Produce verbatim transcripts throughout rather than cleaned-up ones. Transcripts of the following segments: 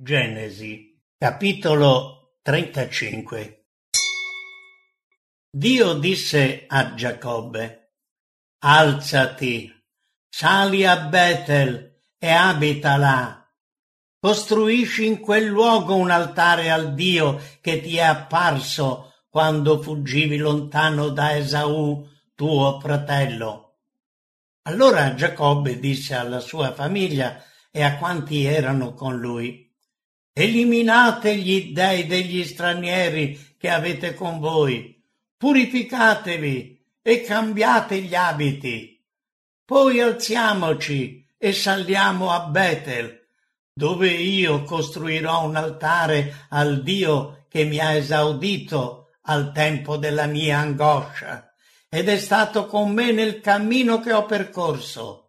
Genesi, capitolo trentacinque. Dio disse a Giacobbe: alzati, sali a Betel e abita là. Costruisci in quel luogo un altare al Dio che ti è apparso quando fuggivi lontano da Esaù, tuo fratello. Allora Giacobbe disse alla sua famiglia e a quanti erano con lui: eliminate gli dei degli stranieri che avete con voi, purificatevi e cambiate gli abiti. Poi alziamoci e saliamo a Betel, dove io costruirò un altare al Dio che mi ha esaudito al tempo della mia angoscia ed è stato con me nel cammino che ho percorso.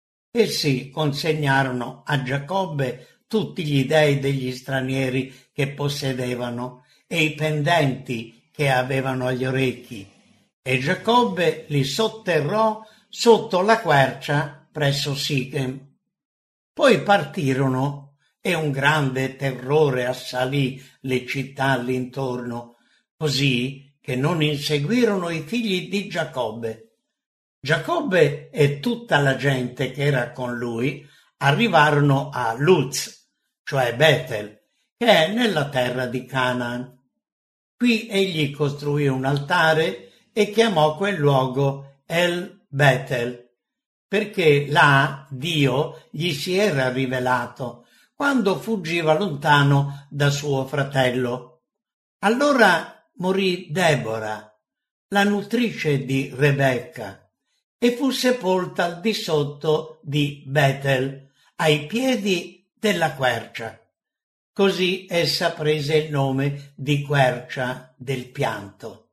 Essi consegnarono a Giacobbe tutti gli dei degli stranieri che possedevano e i pendenti che avevano agli orecchi, e Giacobbe li sotterrò sotto la quercia presso Sichem. Poi partirono e un grande terrore assalì le città all'intorno, così che non inseguirono i figli di Giacobbe. Giacobbe e tutta la gente che era con lui arrivarono a Luz, cioè Betel, che è nella terra di Canaan. Qui egli costruì un altare e chiamò quel luogo El Betel, perché là Dio gli si era rivelato quando fuggiva lontano da suo fratello. Allora morì Debora, la nutrice di Rebecca, e fu sepolta al di sotto di Betel, ai piedi della quercia. Così essa prese il nome di quercia del pianto.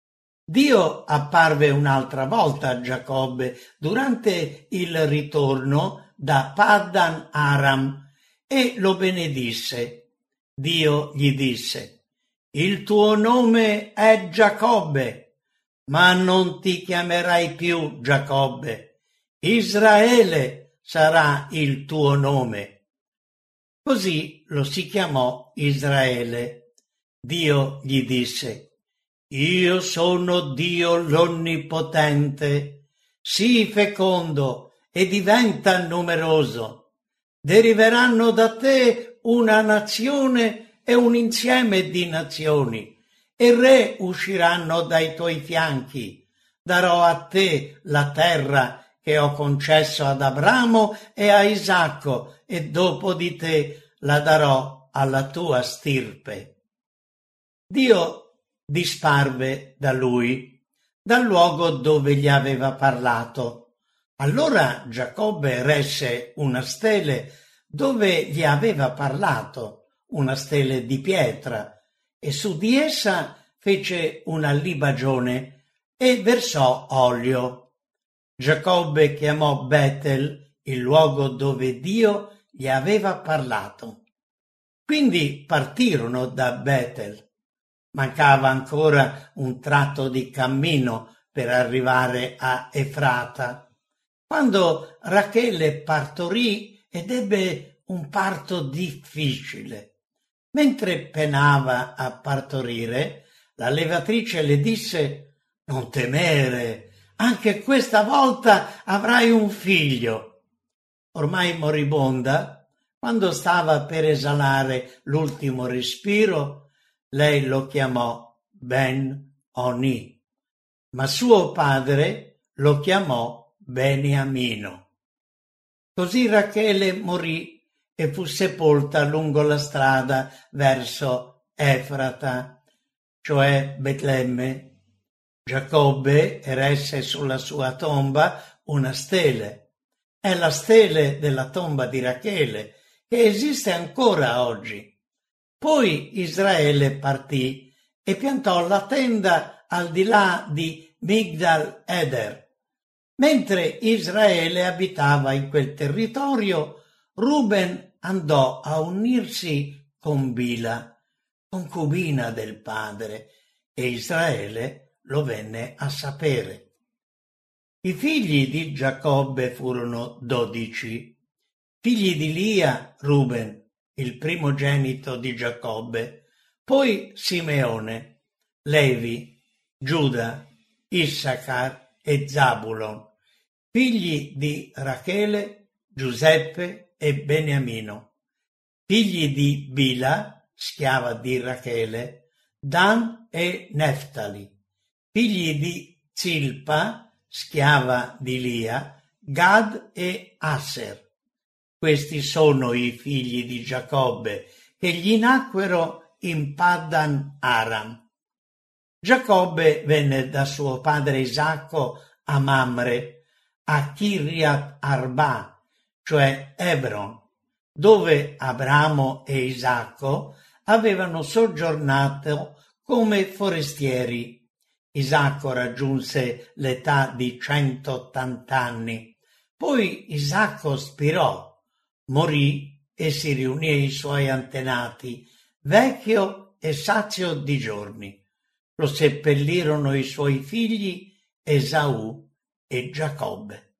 Dio apparve un'altra volta a Giacobbe durante il ritorno da Paddan Aram e lo benedisse. Dio gli disse: il tuo nome è Giacobbe, ma non ti chiamerai più Giacobbe, Israele sarà il tuo nome. Così lo si chiamò Israele. Dio gli disse: io sono Dio l'Onnipotente, sii fecondo e diventa numeroso. Deriveranno da te una nazione e un insieme di nazioni, e re usciranno dai tuoi fianchi. Darò a te la terra che ho concesso ad Abramo e a Isacco, e dopo di te la darò alla tua stirpe. Dio disparve da lui, dal luogo dove gli aveva parlato. Allora Giacobbe resse una stele dove gli aveva parlato, una stele di pietra, e su di essa fece una libagione e versò olio. Giacobbe chiamò Betel il luogo dove Dio gli aveva parlato. Quindi partirono da Betel. Mancava ancora un tratto di cammino per arrivare a Efrata, quando Rachele partorì ed ebbe un parto difficile. Mentre penava a partorire, la levatrice le disse: non temere, anche questa volta avrai un figlio. Ormai moribonda, quando stava per esalare l'ultimo respiro, lei lo chiamò Ben-Oni, ma suo padre lo chiamò Beniamino. Così Rachele morì e fu sepolta lungo la strada verso Efrata, cioè Betlemme. Giacobbe eresse sulla sua tomba una stele. È la stele della tomba di Rachele, che esiste ancora oggi. Poi Israele partì e piantò la tenda al di là di Migdal Eder. Mentre Israele abitava in quel territorio, Ruben andò a unirsi con Bila, concubina del padre, e Israele lo venne a sapere. I figli di Giacobbe furono dodici. Figli di Lia, Ruben, il primogenito di Giacobbe, poi Simeone, Levi, Giuda, Issacar e Zabulon, figli di Rachele, Giuseppe e Beniamino, figli di Bila, schiava di Rachele, Dan e Neftali, figli di Zilpa, schiava di Lia, Gad e Aser. Questi sono i figli di Giacobbe che gli nacquero in Paddan Aram. Giacobbe venne da suo padre Isacco a Mamre, a Kirjat Arba, cioè Hebron, dove Abramo e Isacco avevano soggiornato come forestieri. Isacco raggiunse l'età di centottanta anni. Poi Isacco spirò, morì e si riunì ai suoi antenati, vecchio e sazio di giorni. Lo seppellirono i suoi figli Esaù e Giacobbe.